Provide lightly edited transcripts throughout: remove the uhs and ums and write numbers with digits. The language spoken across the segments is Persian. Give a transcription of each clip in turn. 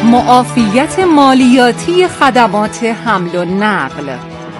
معافیت مالیاتی خدمات حمل و نقل.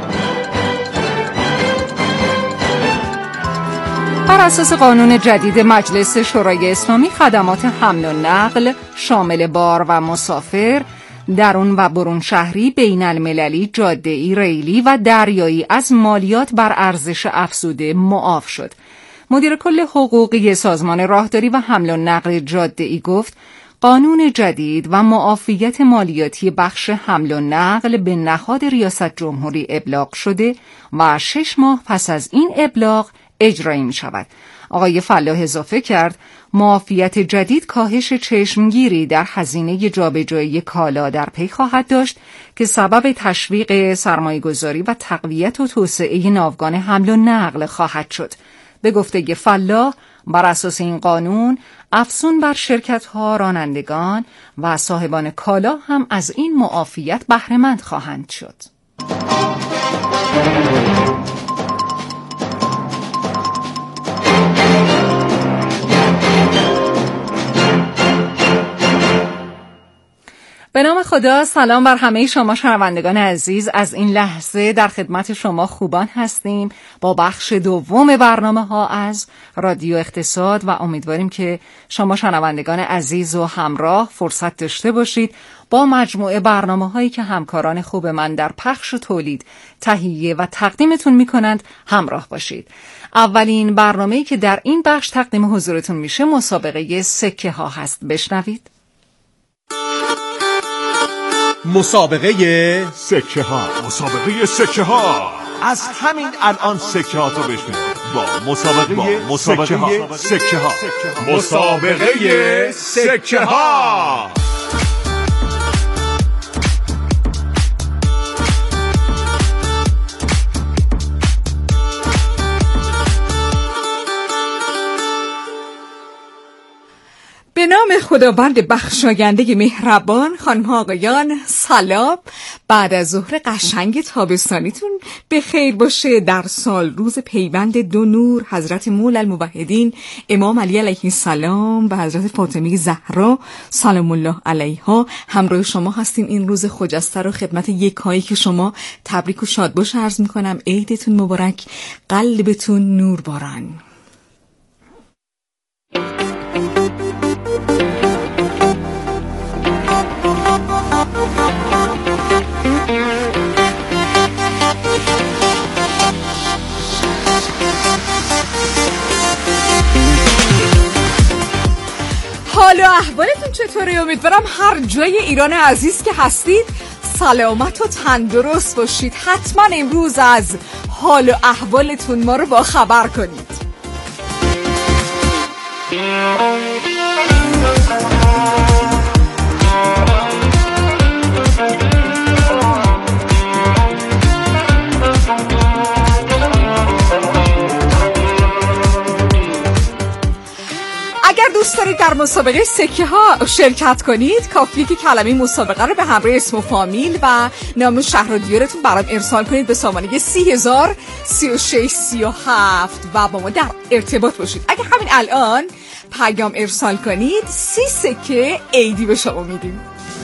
بر اساس قانون جدید مجلس شورای اسلامی، خدمات حمل و نقل شامل بار و مسافر، درون و برون شهری، بین المللی، جاده‌ای، ریلی و دریایی از مالیات بر ارزش افزوده معاف شد. مدیر کل حقوقی سازمان راهداری و حمل و نقل جاده‌ای گفت قانون جدید و معافیت مالیاتی بخش حمل و نقل به نهاد ریاست جمهوری ابلاغ شده و 6 ماه پس از این ابلاغ اجرایی می شود. آقای فلاح اضافه کرد معافیت جدید کاهش چشمگیری در هزینه جابجایی کالا در پی خواهد داشت که سبب تشویق سرمایه‌گذاری و تقویت و توسعه ناوگان حمل و نقل خواهد شد. به گفته فلاح، بر اساس این قانون افزون بر شرکت‌ها، رانندگان و صاحبان کالا هم از این معافیت بهره‌مند خواهند شد. به نام خدا، سلام بر همه شما شنوندگان عزیز. از این لحظه در خدمت شما خوبان هستیم با بخش دوم برنامه‌ها از رادیو اقتصاد و امیدواریم که شما شنوندگان عزیز و همراه فرصت داشته باشید با مجموعه برنامه‌هایی که همکاران خوب من در پخش و تولید تهیه و تقدیمتون می‌کنند همراه باشید. اولین برنامه‌ای که در این بخش تقدیم حضورتون میشه مسابقه سکه ها هست. بشنوید. مسابقه سکه ها. مسابقه سکه ها. از همین الان سکه ها تو بشنوید با مسابقه سکه ها. مسابقه سکه ها. به نام خداوند بخشاینده مهربان، خانم‌ها آقایان، سلام. بعد از ظهر قشنگ تابستانیتون به خیر باشه. در سال روز پیوند دو نور، حضرت مولا الموحدین امام علی علیه السلام و حضرت فاطمه زهرا سلام الله علیها همراه شما هستیم. این روز خجسته رو خدمت یکایی که شما تبریک و شادباش عرض میکنم. عیدتون مبارک، قلبتون نور بارن. حال و احوالتون چطوره؟ امیدوارم هر جای ایران عزیز که هستید سلامت و تندرست باشید. حتما امروز از حال و احوالتون ما رو با خبر کنید. اگر دوست دارید در مسابقه سکه ها شرکت کنید، کافیه که کلمه مسابقه رو به همراه اسم و فامیل و نام شهر و دیارتون برام ارسال کنید به سامانه 30,3637 و با ما در ارتباط باشید. اگر همین الان پیام ارسال کنید 30 سکه عیدی به شما میدیم.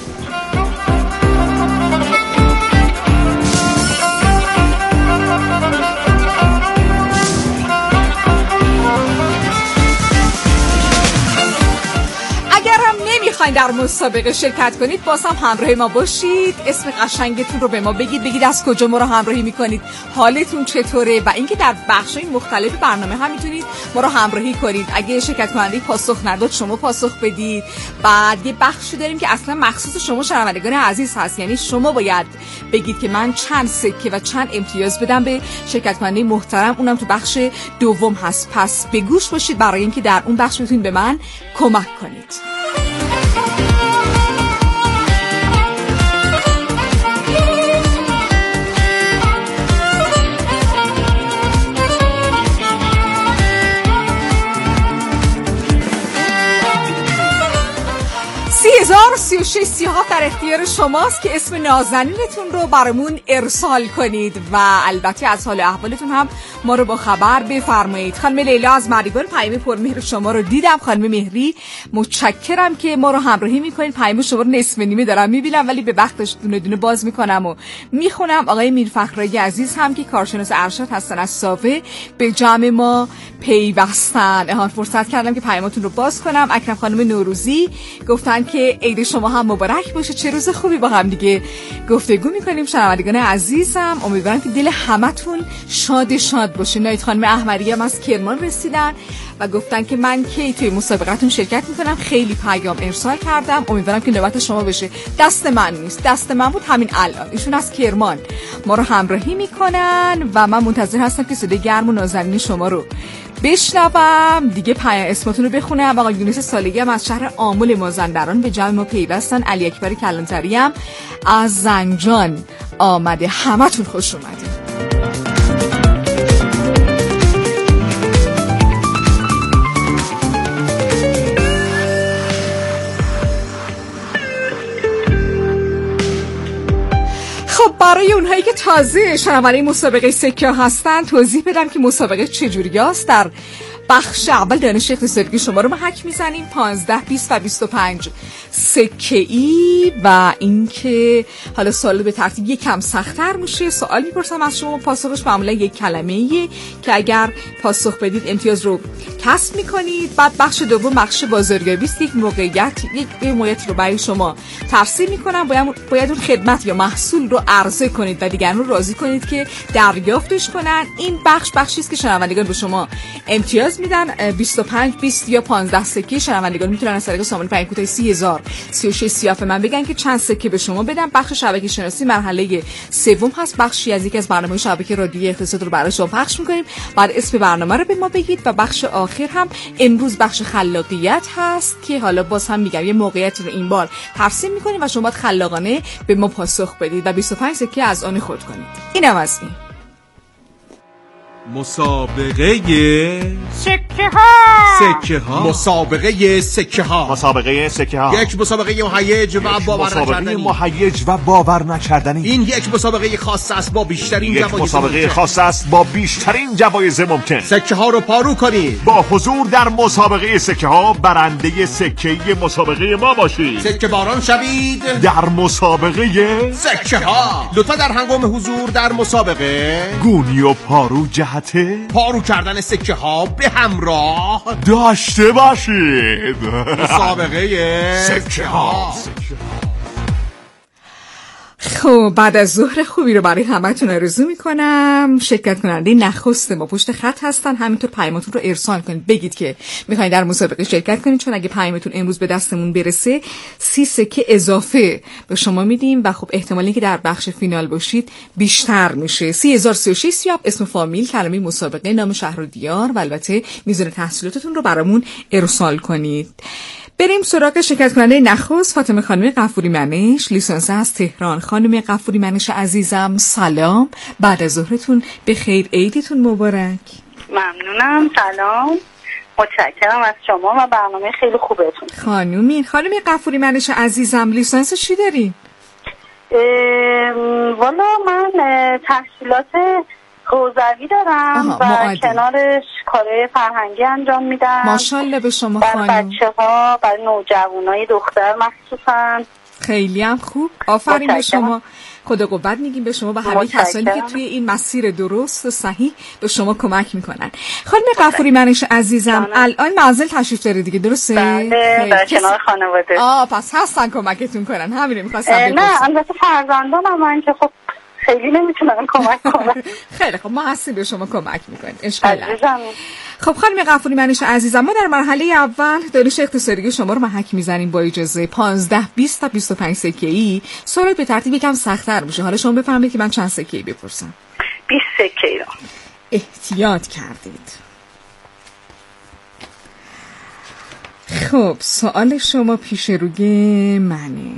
در مسابقه شرکت کنید باز هم همراه ما باشید. اسم قشنگتون رو به ما بگید از کجا ما رو همراهی میکنید، حالتون چطوره و اینکه در بخش‌های مختلف برنامه هم میتونید ما رو همراهی کنید. اگه شرکت کننده پاسخ نداد شما پاسخ بدید. بعد یه بخشی داریم که اصلا مخصوص شما شنوندگان عزیز هست، یعنی شما باید بگید که من چند سکه و چند امتیاز بدم به شرکت کننده محترم. اونم تو بخش دوم هست، پس به گوش باشید برای اینکه در اون بخش میتونید به من کمک کنید. 3637 در اختیار شماست که اسم نازنینتون رو برامون ارسال کنید و البته از حال احوالتون هم ما رو با خبر بفرمایید. خانم لیلا از مریوان پیام پرمهر شما رو دیدم. خانم مهری متشکرم که ما رو همراهی میکنید. پیام شما رو نصف نیمه دارم میبینم ولی به وقتش دونه دونه باز میکنم و میخونم. آقای میرفخرایی عزیز هم که کارشناس ارشد هستن از صافه به جمع ما پیوستن. فرصت کردم که پیاماتون رو باز کنم. اکرم خانم نوروزی گفتن که عید شما هم مبارک باشه. چه روز خوبی با هم دیگه گفتگو میکنیم. شنوندگان عزیزم امیدوارم که دل همتون شاد باشه. نایت خانم احمدی هم از کرمان رسیدن و گفتن که من کی توی مسابقتون شرکت میکنم. خیلی پیام ارسال کردم. امیدوارم که نوبت شما بشه. دست من نیست، دست من بود همین الان. ایشون از کرمان ما رو همراهی میکنن و من منتظر هستم که صدای گرم و نازنین شما رو بشنوم. دیگه اسمتون رو بخونم. آقا یونس سالگی هم از شهر آمل مازندران به جمع ما پیوستن. علی اکبر کلانتری هم از زنجان آمده. همتون خوش اومدید. خب برای اونهایی که تازه شنونده مسابقه سکه هستن توضیح بدم که مسابقه چجوری است. در بخش اول دانش اقتصادی شما رو محک میزنیم 15 20 و 25 سکه ای و اینکه حالا سوال به ترتیب یکم سخت‌تر میشه. سوال میپرسم از شما، پاسخش معمولا یک کلمه‌ایه که اگر پاسخ بدید امتیاز رو کسب میکنید. بعد بخش دوم بخش بازاریابی است. یک موقعیت رو برای شما ترسیم میکنم. باید اون خدمت یا محصول رو عرضه کنید و دیگران رو راضی کنید که دریافتش کنن. این بخشی است که شنوندگان به شما امتیاز میدن. 25 20 یا 15 سکه شنوندگان میتونن از طریق سامانه پیام کوتاه 30000 36 سیاف من بگن که چند سکه به شما بدم. بخش شبکه شناسی مرحله سوم هست. بخشی از یکی از برنامه‌های شبکه رادیویی اقتصاد رو برای شما پخش می‌کنیم. بعد اسم برنامه رو به ما بگید و بخش آخر هم امروز بخش خلاقیت هست که حالا باز هم میگم یه موقعیت رو این بار ترسیم می‌کنیم و شما باید خلاقانه به ما پاسخ بدید و 25 سکه از آن خود کنید. اینم از این مسابقه سکه ها. مسابقه سکه ها. یک مسابقه مهیج و باور نکردنی. این یک مسابقه خاص است با بیشترین جوایز ممکن. سکه ها رو پارو کنید. با حضور در مسابقه سکه ها برنده سکه‌ای مسابقه ما باشید. سکه باران شوید در مسابقه سکه ها. لطفا در هنگام حضور در مسابقه گونی و پارو پارو کردن سکه ها به همراه داشته باشید. مسابقه سکه ها. خب بعد از ظهر خوبی رو برای همتون آرزو میکنم. شرکت کننده نخست ما پشت خط هستن. همینطور پیامتون رو ارسال کنید. بگید که میخواین در مسابقه شرکت کنید چون اگه پیامتون امروز به دستمون برسه 30 سکه اضافه به شما میدیم و خب احتمالی که در بخش فینال باشید بیشتر میشه. 30036 سیاب اسم فامیل کلمه مسابقه نام شهر و دیار و البته میزان تحصیلاتتون رو برامون ارسال کنید. بریم سراغ شرکت کننده نخست فاطمه خانم غفوری منش لیسانس از تهران. خانم غفوری منش عزیزم سلام. بعد از ظهرتون به خیر. عیدتون مبارک. ممنونم. سلام. متشکرم از شما و برنامه خیلی خوبتون. خانم غفوری منش عزیزم لیسانس چی دارین؟ والا من تحصیلات حوزوی دارم و کنارش کارهای فرهنگی انجام میدم. ماشاءالله به شما خانم. برای بچه‌ها، برای نوجوانای دختر مخصوصا. خیلی هم خوب. آفرین به شما. خدا قوت میگیم به شما و همه کسانی که توی این مسیر درست و صحیح به شما کمک میکنن. خانم غفوری منش عزیزم الان منزل تشریف داره دیگه درسته؟ بله در کنار خانواده. پس هستن کمکتون کنن. همین می‌خواستم بپرسم. نه البته فرزندانم من که خب خیلی نمیتونم کمک کنم. خیلی خب ما هستیم به شما کمک میکنیم. اشکال نداره. خب خانم غفوری منش عزیزم ما در مرحله اول دانش اقتصادی شما رو محک میزنیم با اجازه 15 20 تا 25 سکه ای. سوال به ترتیب یکم سخت‌تر میشه. حالا شما بفرمایید که من چند سکه ای بپرسم. 20 سکه ای رو احتیاط کردید. خب سوال شما پیش روی منه.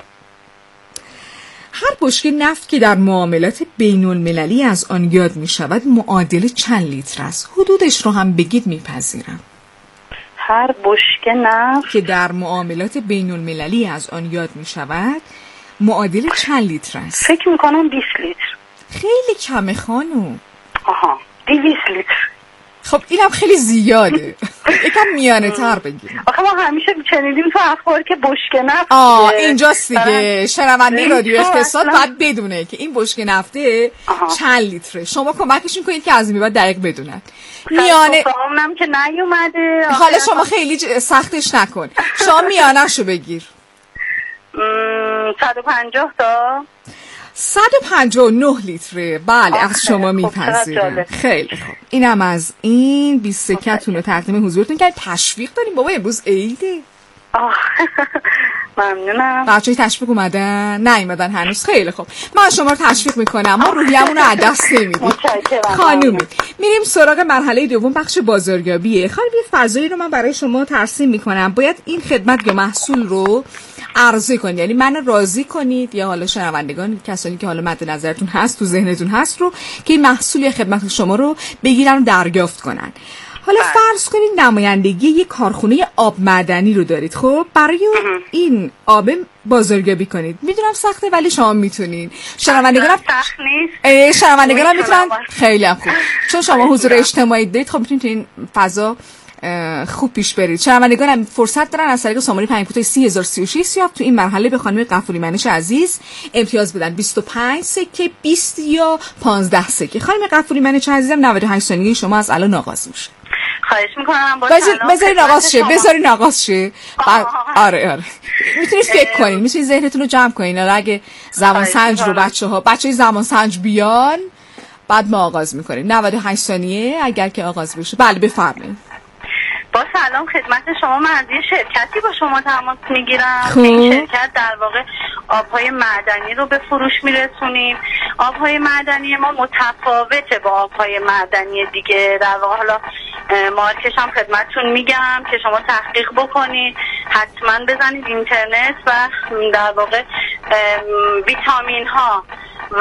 هر بشکه نفت که در معاملات بین المللی از آن یاد می شود معادل چند لیتر است؟ حدودش رو هم بگید میپذیرم. هر بشکه نفت که در معاملات بین المللی از آن یاد می شود معادل چند لیتر است؟ فکر میکنم 20 لیتر. خیلی کمه خانم. 200 لیتر. خب اینم خیلی زیاده. یکم میانه تر بگیریم. آخه ما همیشه شنیدیم تو اخبار که بشکه نفت اینجاست دیگه. شنونده رادیو اقتصاد باید بدونه که این بشکه نفته چند لیتره. شما کمکشون کنید که از این بعد دقیق بدونن. میانه هم که نیومده. حالا شما خیلی سختش نکن. شما میانه‌شو بگیر. 150 تا 159 لیتره. بله از شما میپذیرم. خیلی خوب. اینم از این 20 سکتون رو تقدیم حضورتون که تشویق داریم. بابا امروز عیده. ممنونم. بچه‌های تشویق اومدن؟ نیومدن هنوز. خیلی خوب. من شما رو تشویق میکنم. ما روحیه‌مون رو از دست نمیدیم. خانومی. میریم سراغ مرحله دوم، بخش بازاریابیه. خانم یه فضایی رو من برای شما ترسیم میکنم. باید این خدمت یا محصول رو عرضه کنید، یعنی من راضی کنید یا حالا شنوندگان، کسانی که حالا مد نظرتون هست، تو ذهنتون هست رو که این محصول یا خدمت شما رو بگیرن و دریافت کنن. حالا فرض کنید نمایندگی یک کارخونه آب معدنی رو دارید. خب برای این آب بازاریابی کنید. میدونم سخته ولی شما میتونین. شنوندگانم سخت نیست. شنوندگانم میتونن. خیلی خوب. چون شما حضور اجتماعی دارید، خب میتونید این فضا خوب پیش برید. شنوندگانم فرصت دارن از طریق شماره 53036 تو این مرحله به خانم غفوری منش عزیز امتیاز بدن. 25 سکه، 20 یا 15 سکه. خانم غفوری منش عزیزم 98 ثانیه شما از الان آغاز میشه. خواهش میکنم. بذارین آغاز شه. آره میتونید فکر کنین، میتونید ذهنتون رو جمع کنین. اگه زمان سنج رو بچه‌های زمان سنج بیان بعد ما آغاز میکنیم. 98 ثانیه اگر که آغاز بشه. بله بفرمایید. با سلام خدمت شما. من از یه شرکتی با شما تماس میگیرم که این شرکت در واقع آبهای معدنی رو به فروش میرسونیم. آبهای معدنی ما متفاوته با آبهای معدنی دیگه. در واقع حالا مارکش هم خدمتتون میگم که شما تحقیق بکنید، حتما بزنید اینترنت و در واقع ویتامین ها و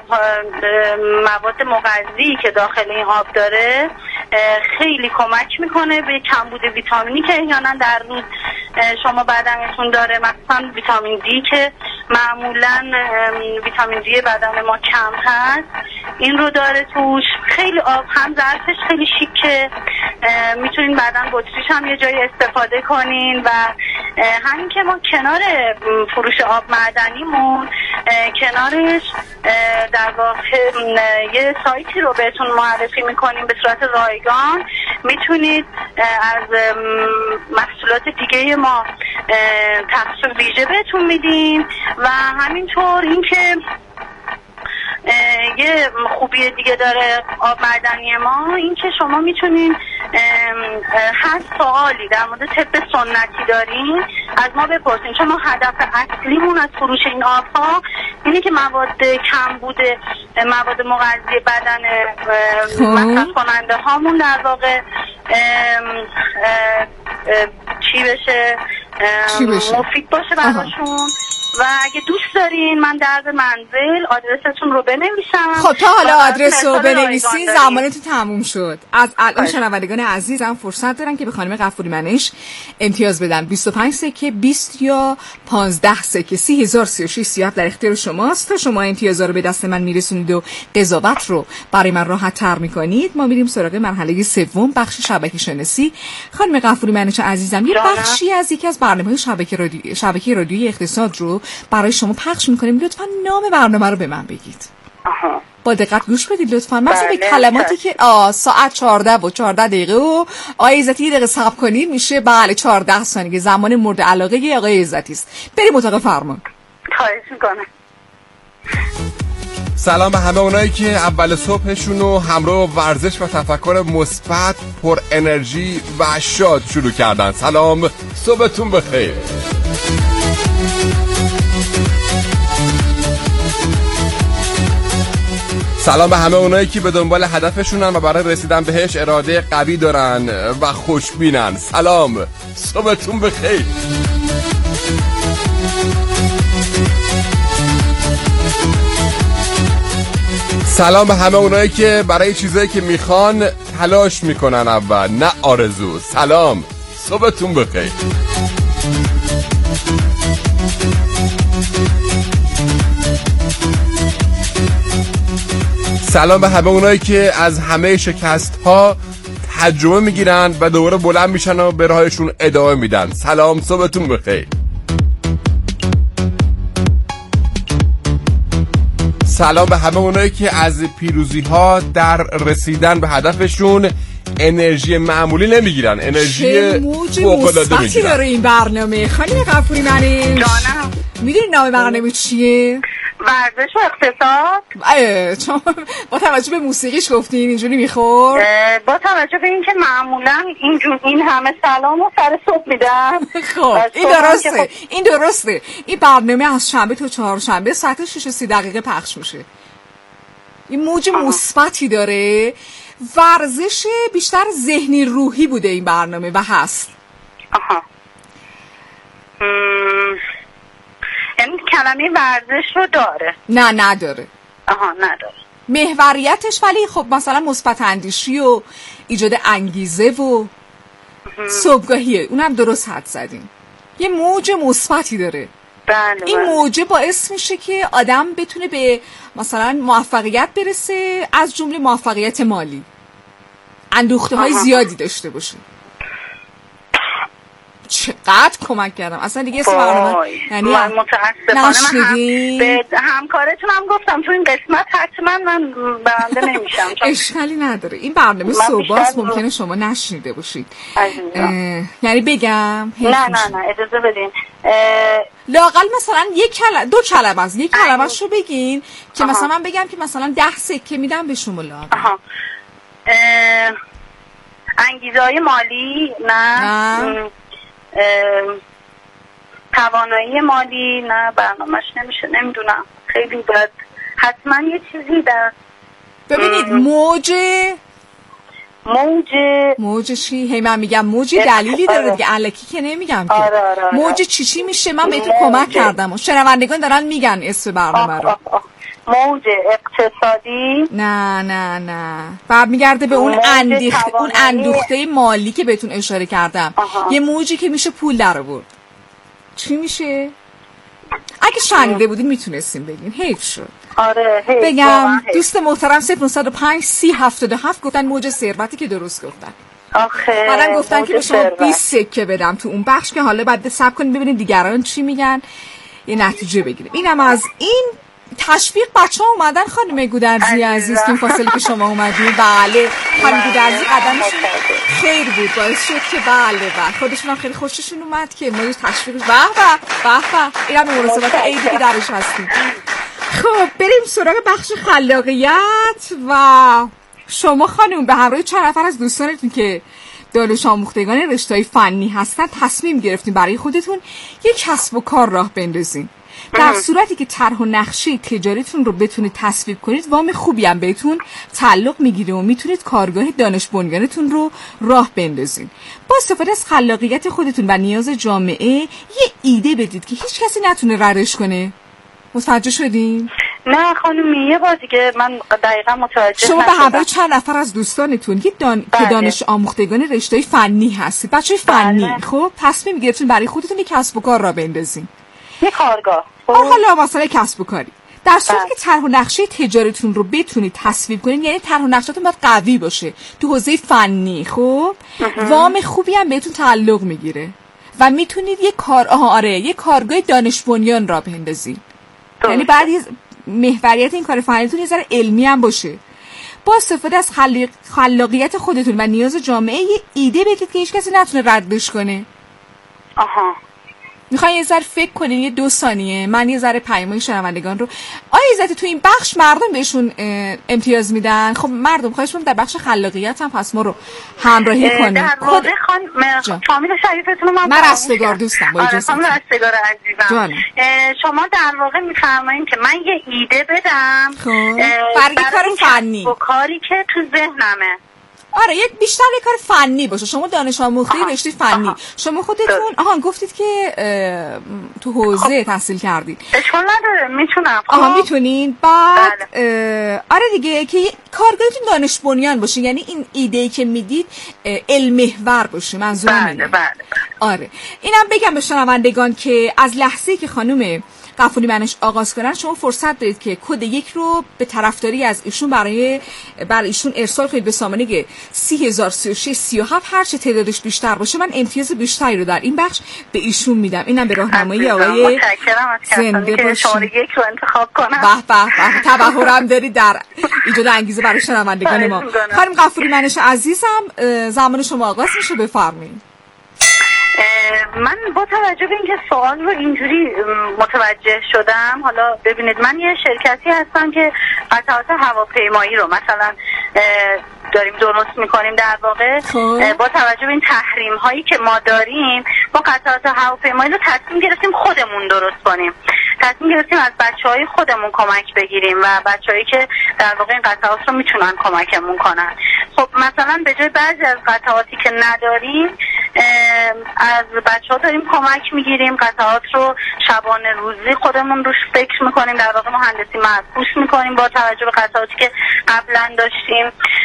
مواد مغذی که داخل این آب داره خیلی کمک میکنه به کمبود ویتامینی که احیانا در روز شما بدنتون داره، مثلا ویتامین دی که معمولا ویتامین دی بدن ما کم هست، این رو داره توش. خیلی آب هم ظرفش خیلی شیکه، میتونین بعدن بطریش هم یه جایی استفاده کنین. و همین که ما کنار فروش آب معدنیمون کنارش در واقع یه سایتی رو بهتون معرفی میکنیم به صورت رایگان. میتونید از محصولات دیگه ما تخصیص ویژه بهتون میدیم. و همینطور اینکه یه خوبی دیگه داره آب معدنی ما، این که شما میتونین هر سوالی در مورد طب سنتی دارین از ما بپرسین، چون ما هدف اصلیمون از فروش این آبها اینه که مواد کم بوده، مواد مغذی بدن مصرف کننده هامون در واقع چی بشه مفید باشه براشون. و اگه دوست دارین من در منزل آدرستون رو بنویسم. خب تا حالا آدرس رو بنویسین زمانتون تموم شد. از الان شنوندگان عزیزم فرصت دارن که به خانم غفوری منش امتیاز بدن. 25 سکه، 20 یا 15 سکه. 30036 سیاف در اختیار شماست. تا شما امتیازا رو به دست من میرسونید و قضاوت رو برای من راحت تر میکنید. ما میریم سراغ مرحله سوم، بخش شبکه شناسی. خانم غفوری منش عزیزم یه بخشی از یکی از برنامه‌های شبکه رادیویی اقتصاد رو برای شما پخش میکنیم. لطفا نام برنامه رو به من بگید. با دقت گوش بدید لطفا. مثلا به کلماتی که ساعت 14 و 14 دقیقه و آقای عزتی یه دقیقه صبر کنید میشه. بله 14 ثانیه زمان مورد علاقه آقای عزتی است. بریم اتاق فرمان. خواهش میکنم. سلام به همه اونایی که اول صبحشون رو همراه ورزش و تفکر مثبت، پر انرژی و شاد شروع کردن. سلام، صبحتون بخیر. سلام به همه اونایی که به دنبال هدفشونن و برای رسیدن بهش اراده قوی دارن و خوشبینن. سلام، صبحتون بخیر. سلام به همه اونایی که برای چیزایی که میخوان تلاش میکنن اول، نه آرزو. سلام، صبحتون بخیر. سلام به همه اونایی که از همه شکست ها تجربه میگیرن و دوباره بلند میشن و به راهشون ادامه میدن. سلام، صبحتون بخیر. سلام به همه اونایی که از پیروزی ها در رسیدن به هدفشون انرژی معمولی نمیگیرن، انرژی فوق‌العاده میگیرن. داره این برنامه. خانم غفوری منی جانم، میدونی نام برنامه چیه؟ ورزش و اقتصاد. چون با توجه به موسیقیش گفتین اینجوری میخور؟ با توجه به اینکه معمولا این همه سلام و سر صبح میدن. خب این درسته. این برنامه از شنبه تا چهارشنبه ساعت 6:30 پخش میشه. این موج مثبتی داره. ورزش بیشتر ذهنی روحی بوده این برنامه و هست. یعنی کلمه ورزش رو داره؟ نه نداره. نداره. محوریتش ولی خب مثلا مثبت اندیشی و ایجاد انگیزه و صبحگاهیه. اونم درست حد زدیم. یه موج مثبتی داره. بله. این موجه باعث میشه که آدم بتونه به مثلا موفقیت برسه، از جمله موفقیت مالی. اندوخته های زیادی داشته باشه. چقدر کمک کردم اصلا دیگه اسم برنامه یعنی من متاسفانه نشنیدین؟ به همکارتون هم گفتم تو این قسمت حتما من برنده نمیشم. اشکالی نداره. این برنامه صبحاست، ممکنه شما نشنیده باشید. یعنی بگم نه اجازه بدین. لااقل مثلا دو کلمه از یک کلمه‌شو بگین که مثلا من بگم که مثلا 10 سکه میدم به شما. لااقل انگیزه‌های مالی نه. توانایی مالی نه. برنامه‌اش نمیشه، نمیدونم، خیلی بد. حتما یه چیزی در ببینید موج چی؟ هی من میگم موجی دلیلی داره دیگه، الکی که نمیگم که. موج چی میشه؟ من بهتون کمک کردم. شنوندگان دارن میگن اسم برنامه رو. موج اقتصادی نه برمیگرده به اون اندوخته مالی که بهتون اشاره کردم. یه موجی که میشه پول در آورد. چی میشه؟ اگه شنیده بودین میتونستیم بگین. حیف شد. بگم دوست محترم 0905 3077 گفتن موج ثروتی که درست گفتن. بعدن گفتن که به شما 20 سکه بدم تو اون بخش که حالا بعد صبر کنیم ببینیم دیگران چی میگن، یه نتیجه بگیریم. اینم از این تشویق. بچه‌ها اومدن خانم گودرزی عزیز تو فاصله که شما اومدین. بله خانم گودرزی قدمشون خیر بود، باعث شد که بله خودشون هم خیلی خوششون اومد که ما تشویقش به اینم مناسبت عیدی که درش هستیم. خب بریم سراغ بخش خلاقیت. و شما خانم به همراه چند نفر از دوستانتون که دانش آموختگان رشته‌های فنی هستن تصمیم گرفتین برای خودتون یک کسب و کار راه بندازین. در صورتی که طرح و نقشه تجاریتون رو بتونید تصویب کنید، وام خوبی هم بهتون تعلق میگیره و میتونید کارگاه دانش بنیانتون رو راه بندازین. با استفاده از خلاقیت خودتون و نیاز جامعه یه ایده بدید که هیچ کسی نتونه ردش کنه. متوجه شدین؟ نه خانم، یه بار دیگه من دقیقا متوجه شما به همراه چند نفر از دوستانتون که دانش آموختگان رشته‌های فنی هستید، بچه‌های فنی، خب تصمیم گرفتین برای خودتون یک کسب و کار را بندازین. یک کارگاه. حالا مثلا کسب و کاری. در صورتی که طرح و نقشه تجاریتون رو بتونید تصویب کنید، یعنی طرح و نقشه‌تون باید قوی باشه تو حوزه فنی، خب وام خوبی هم بهتون تعلق میگیره و میتونید یک کارگاه دانش بنیان را بندازید. یعنی بعد محوریت این کار فنیتون یه ذره علمی هم باشه. با استفاده از خلاقیت خودتون و نیاز جامعه یه ایده بدید که هیچ کسی نتونه ردش کنه. میخواین یه ذره فکر کنین، یه 2 ثانیه من یه ذره پیامای شنوندگان رو عزیزتی تو این بخش مردم بهشون امتیاز میدن. خب مردم خواهش می‌کنم در بخش خلاقیت هم پس ما رو همراهی کنین. در واقع فامیل شریفتون من رستگار دوستم با اجازه. خانم رستگار عزیزم، شما در واقع میفرمایید که من یه ایده بدم برای کار فنی و کاری که تو ذهنمه. آره یک بیشتر یک کار فنی باشه. شما دانش آموخته رشته فنی. شما خودتون گفتید که تو حوزه تحصیل کردید. اشکال نداره میتونم. میتونین. بعد آره دیگه که کارگاهتون دانش بنیان باشه، یعنی این ایده‌ای که میدید علم محور باشه. منظورم اینه. آره اینم بگم به شنوندگان که از لحظه‌ای که خانم غفوری منش آغاز کردن شما فرصت دارید که کد 1 رو به طرفداری از ایشون برای ایشون ارسال کنید به سامانه 3003637. هر چه تعدادش بیشتر باشه من امتیاز بیشتری رو در این بخش به ایشون میدم. اینم به راهنمایی آقای زنده باشین. شماره 1 رو انتخاب کنم. به به تبحرم دارید در ایجاد انگیزه برای شنوندگان ما. خانم غفوری منش عزیزم زمان شما آغاز میشه، بفرمایید. من با توجه به اینکه سوال رو اینجوری متوجه شدم، حالا ببینید من یه شرکتی هستم که قطعات هواپیمایی رو مثلا داریم درست میکنیم. در واقع با توجه به این تحریم هایی که ما داریم ما قطعات هواپیمایی رو تصمیم گرفتیم خودمون درست کنیم. تصمیم گرفتیم از بچهای خودمون کمک بگیریم و بچه‌هایی که در واقع این قطعات رو میتونن کمکمون کنن. خب مثلا به جای بعضی از قطعاتی که نداریم از بچه‌ها داریم کمک میگیریم. قطعات رو شبانه روزی خودمون روش فکر میکنیم، در واقع مهندسی معکوس میکنیم با توجه به قطعاتی که قبلا داشتیم.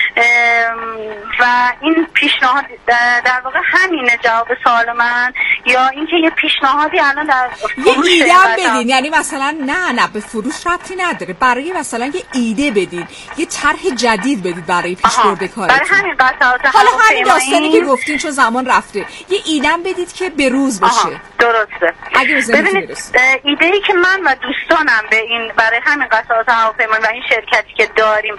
و این پیشنهاد در واقع همینه جواب سوال من، یا اینکه یه پیشنهادی الان در فروش یه ایده بدین، یعنی مثلا نه به فروش ربطی نداره، برای مثلا یه ایده بدین، یه طرح جدید بدید برای پیشبرد کارتون. برای همین قطعات حالا همین داستانی که گفتین چون زمان رفته یه ایده‌ام بدید که بروز بشه. درسته. ببینید ایده‌ای که من و دوستانم به این برای همین قطعات هواپیمایی و این شرکتی که داریم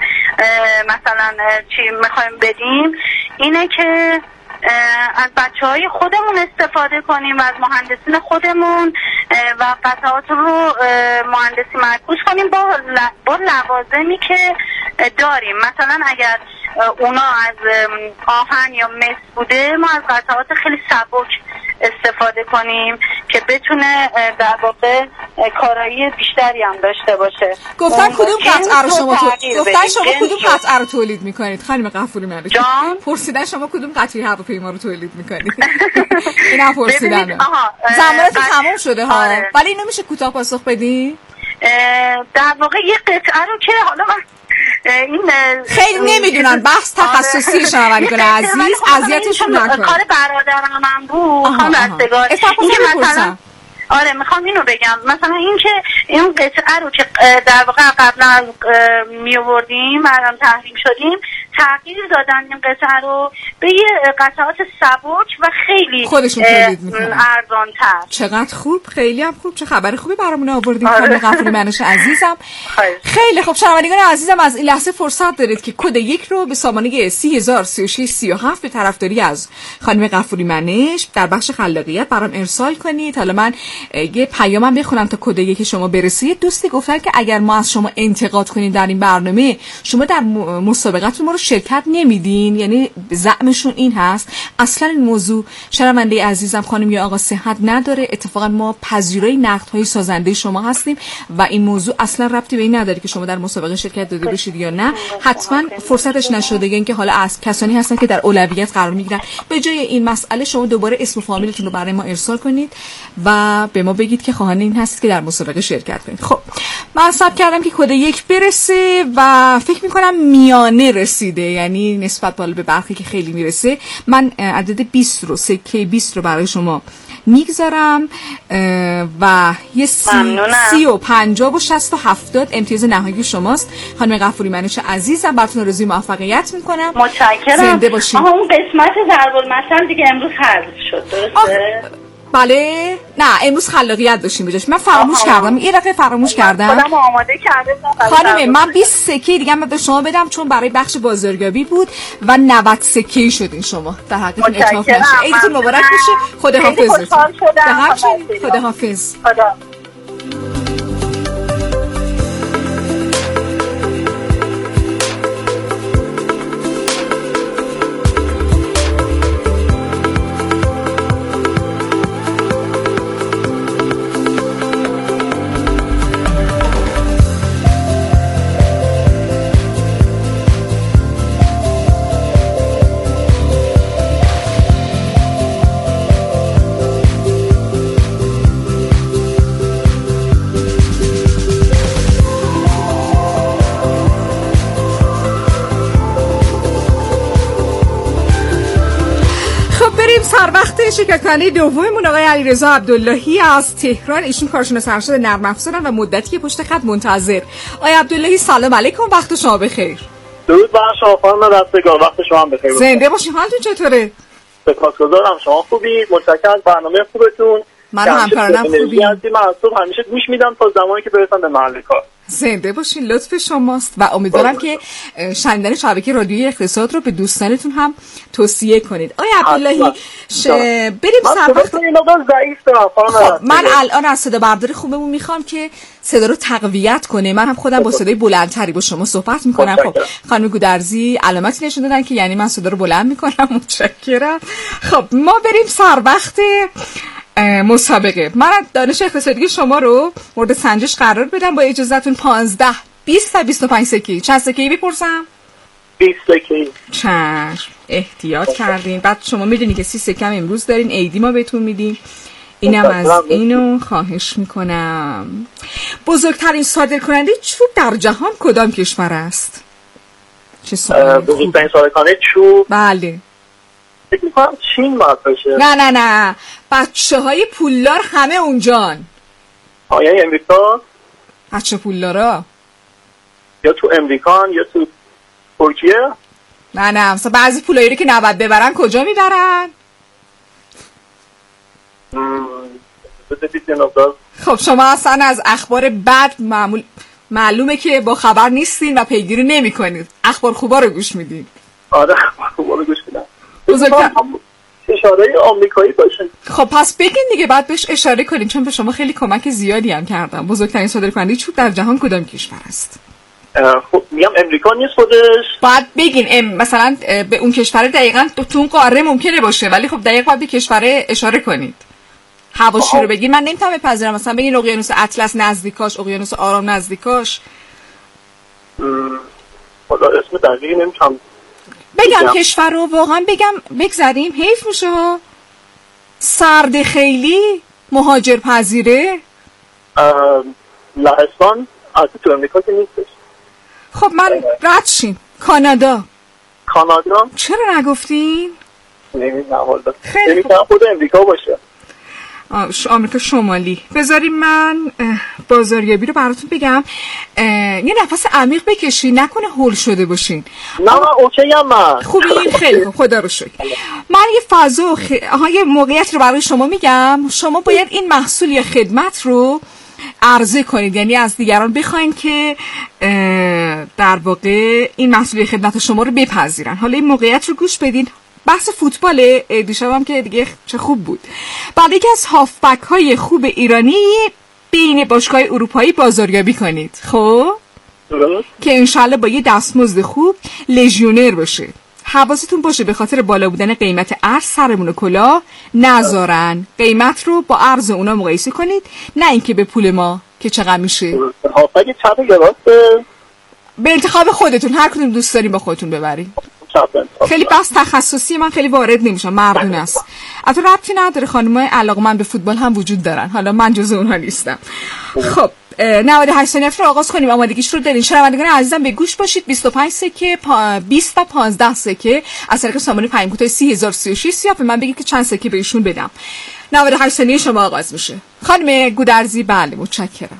مثلا چی میخوایم بدیم اینه که از بچه‌های خودمون استفاده کنیم و از مهندسین خودمون و قطعات رو مهندسی معکوس کنیم با لوازمی که داریم. مثلا اگر اونا از آهن یا مس بوده ما از قطعات خیلی سبک استفاده کنیم که بتونه در واقع کارایی بیشتری هم داشته باشه. گفتن کدوم قطعه رو شما کدوم قطعه رو تولید میکنید خانم غفوری منش؟ پرسیدن شما کدوم قطعه هواپیما رو تولید میکنید؟ اینا پرسیدن. زمانتون تموم شده ها. ولی اینو میشه کوتاه پاسخ بدین؟ در واقع یه قطعه رو که حالا این خیلی نمیدونن بحث تخصصی شنوندگان عزیز اذیتشون نکنید. کار برادرم هم بود خانم استگار اینکه مثلا آره میخوام اینو بگم مثلا اینکه این قطعه رو که در واقع قبلا می آوردیم بعدم تحریم شدیم تغییر دادن این قطعه رو به یه قطعات سبک و خیلی خودشون تولید میکنن ارزان‌تر. چقدر خوب، خیلی هم خوب، چه خبر خوبی برامون آوردین خانم غفوری منش عزیزم. خیلی خوب شنوندگان عزیزم از این لحظه فرصت دارید که کد 1 رو به سامانه 3003637 به طرفداری از خانم غفوری منش در بخش خلاقیت برام ارسال کنید. حالا من یه پیامم بخونم تا کد 1 شما برسه. دوستی گفتن که اگر ما از شما انتقاد کنیم در این برنامه شما در مسابقات ما رو شرکت نمیدین، یعنی زعمشون این هست. اصلا این موضوع شنونده عزیزم خانم یا آقا صحت نداره. اتفاقا ما پذیرای نقدهای سازنده شما هستیم و این موضوع اصلا ربطی به این نداره که شما در مسابقه شرکت داده باشید یا نه. حتما فرصتش نشده، یعنی که حالا از کسانی هستن که در اولویت قرار میگیرن. به جای این مسئله شما دوباره اسم و فامیلتون رو برای ما ارسال کنید و به ما بگید که خواهان این هست که در مسابقه شرکت کنید. خب من حساب کردم که کد 1 برسه و فکر میکنم میانه رسیده، یعنی نسبت به برخی که خیلی میرسه. من عدد 20 رو سکه 20 رو برای شما میگذارم و یه 30 و 50 و 60 و 70 امتیاز نهایی شماست. خانم غفوری منش عزیزم براتون آرزوی موفقیت میکنم. متشکرم. زنده باشید. اون قسمت ضرب المثل دیگه امروز حذف شد درسته؟ بله نه امروز خلاقیت داشتیم بجاش. من فراموش کردم یه دفعه فراموش کردم. خودم آماده کرده خانم من 20 سکه دیگه من به شما بدم چون برای بخش بازاریابی بود و 90 سکه شدین شما. در حقیقت اتفاق نشه. عیدتون مبارک باشه. خداحافظ. خداحافظ. شرکت کننده دوممون آقای علیرضا عبداللهی از تهران. ایشون کارشناس ارشد نرم افزارن و مدتی پشت خط منتظر. آقای عبداللهی سلام علیکم، وقت شما بخیر. درود بر شما خانم رستگار، وقت شما هم بخیر. زنده باشین. حالتون چطوره؟ سپاسگزارم، شما خوبی؟ متشکرم از برنامه خوبتون. من همکارانم خوبی. من از صبح همیشه گوش میدم تا زمانی که برسم به محل کار. زنده باشین، لطف شماست و امیدوارم که شنیدن شبکه رادیویی اقتصاد رو به دوستانتون هم توصیه کنید. آقای عبداللهی بریم سر وقت. من الان از صدا بردار خوبمون میخوام که صدا رو تقویت کنه. من هم خودم با صدای بلندتری با شما صحبت میکنم. خب خانم گودرزی علامتی نشون دادن که یعنی من صدا رو بلند میکنم. متشکرم. خب ما بریم سر وقت مسابقه. من دانش اقتصادی شما رو مورد سنجش قرار بدم با اجازهتون. 15 20 و 25 سکه‌ای. چند سکه‌ای بپرسم؟ 20 سکه‌ای. چشم، احتیاط کردین. بعد شما میدونی که 30 سکه هم امروز دارین، عیدی ما بهتون میدیم. اینم از اینو خواهش میکنم. بزرگترین صادرکننده چوب در جهان کدام کشور است؟ چه سوالی؟ بزرگترین صادرکننده چوب؟ بله. فکر میکنم چین باید باشه. نه بچه‌های پولدار همه اونجان. یعنی امریکا؟ بچه پولدارا یا تو امریکان یا تو ترکیه؟ نه مثلا بعضی پولایی که نباید ببرن کجا میبرن؟ خب شما اصلا از اخبار بد معلومه که با خبر نیستین و پیگیری نمی کنید. اخبار خوبا رو گوش میدین. آره اخبار خوبا رو گوش میدن. بزرگتر اشاره آمریکایی باشه. خب پس بگین دیگه، بعد بهش اشاره کنیم چون به شما خیلی کمک زیادی هم کردم. بزرگترین صادرکننده چوب در جهان کدام کشور است؟ خب میگم امریکا نیست خودش. بعد بگین مثلا به اون کشور دقیقاً تو اون قاره ممکنه باشه ولی خب دقیق باید به کشور اشاره کنید. حواشی رو بگین. من نمیتونم بپذیرم مثلا بگین اقیانوس اطلس نزدیکاش، اقیانوس آرام نزدیکاش. خدا اسم دقیقی نمیتونم بگم کشور رو واقعا بگذاریم حیف میشه ها. سرد خیلی مهاجر پذیره. لهستان تو امریکا که نیستش. خب من رد شیم. کانادا. چرا نگفتین؟ نمیدونم والا. نمیتونم خود امریکا باشه. آمریکا شمالی. بذاریم من بازاریابی رو براتون بگم. یه نفس عمیق بکشین، نکنه هول شده باشین. نه اوکی هم من. خوبین؟ خیلی خوب، خدا رو شکر. من یه فضا یه موقعیت رو برای شما میگم. شما باید این محصول یا خدمت رو عرضه کنید، یعنی از دیگران بخواین که در واقع این محصول یا خدمت شما رو بپذیرن. حالا این موقعیت رو گوش بدین. بحث فوتبال دیشبم که دیگه چه خوب بود. بعد یکی از هافبک های خوب ایرانی بین باشگاه اروپایی بازاریابی کنید. خب که انشالله با یه دستمزد خوب لژیونر باشه. حواستون باشه به خاطر بالا بودن قیمت ارز سرمون و کلاه نذارن. قیمت رو با ارز اونا مقایسه کنید، نه اینکه به پول ما که چقدر میشه. هافبک چپ یا راست؟ به انتخاب خودتون، هر کدوم دوست دارین با خودتون ببرین. خیلی بحث تخصصی من خیلی وارد نمیشم، مردون است. البته ربطی نداره، خانم‌های علاقه‌مند به فوتبال هم وجود دارن، حالا من جزو اونها نیستم. خب 98 ثانیه رو آغاز کنیم. آمادگیش رو دارین. شنوندگان عزیزم به گوش باشید. 25 سکه 20 و 15 سکه از طریق سامانه پیام کوتاه 3036 به من بگید که چند سکه بهشون بدم. 98 ثانیه شما آغاز میشه. خانم گودرزی. بله متشکرم.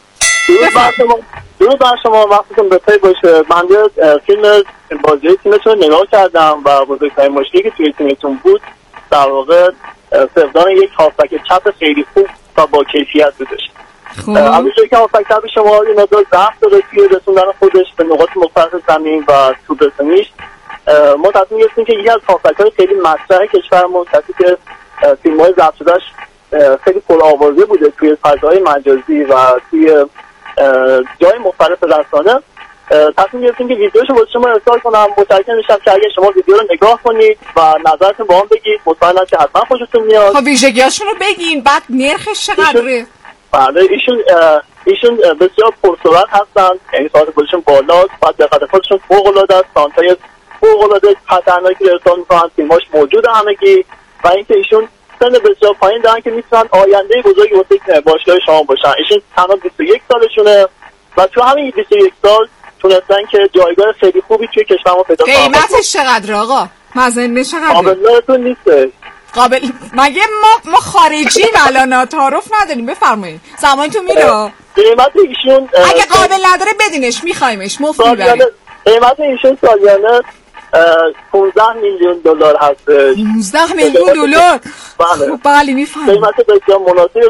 درود بر شما، وقتتون بخیر باشه. من فیلم بازی تیمتون رو نگاه کردم و بزرگترین مشکلی که توی تیمتون بود در واقع فقدان یک هافبک چپ خیلی خوب و با کیفیت بودش. همیشه که هافبک چپ شما یه مقدار ضعف داره توی رسوندن خودش به نقاط مختلف زمین و توپ رسونیش. ما تصمیم گرفتیم که یکی از هافبک‌های خیلی مطرح کشورمون، کسی که فیلم‌های ضبط شده‌اش خیلی پرآوازه بوده توی فضای مجازی و توی جای مختلف رسانه، تصمیم گرفتیم که ویدیوشو با شما ارسال کنم. متأکد میشم که اگه شما ویدیو رو نگاه کنید و نظرتون با هم بگید، مطمئنم که حتما خوشتون میاد. خب ویژگیاشون رو بگین، بعد نرخش چقدره؟ بله ایشون بسیار پرسرعت هستن، یعنی سرعت خودشون بالاست، بعد دقت خودشون فوق‌العاده است، سانتای فوق‌العاده خطرناکی ارسال میکنن، تیماش موجود همگی، و اینکه ایشون سن بسیار پایین دارن که میتونن آینده بزرگی واسه باشگاه شما باشن. ایشون تنها 21 سالشونه و تو همین 21 سال تونستن که جایگاه خیلی خوبی توی کشور ما پیدا کنن. قیمتش چقدر آقا؟ مزنه چقدره؟ قابلتون نیست. قابل مگه ما خارجی الان تعارف نداریم. بفرمایید زمانتون میره. قیمت ایشون اگه قابل نداره بدینش، میخوایمش مفت میبریم. قیمت ایشون سالیانه 15 میلیون دلار هست. 15 میلیون دلار؟ بله بله میفهمم. قیمت بسیار مناسبی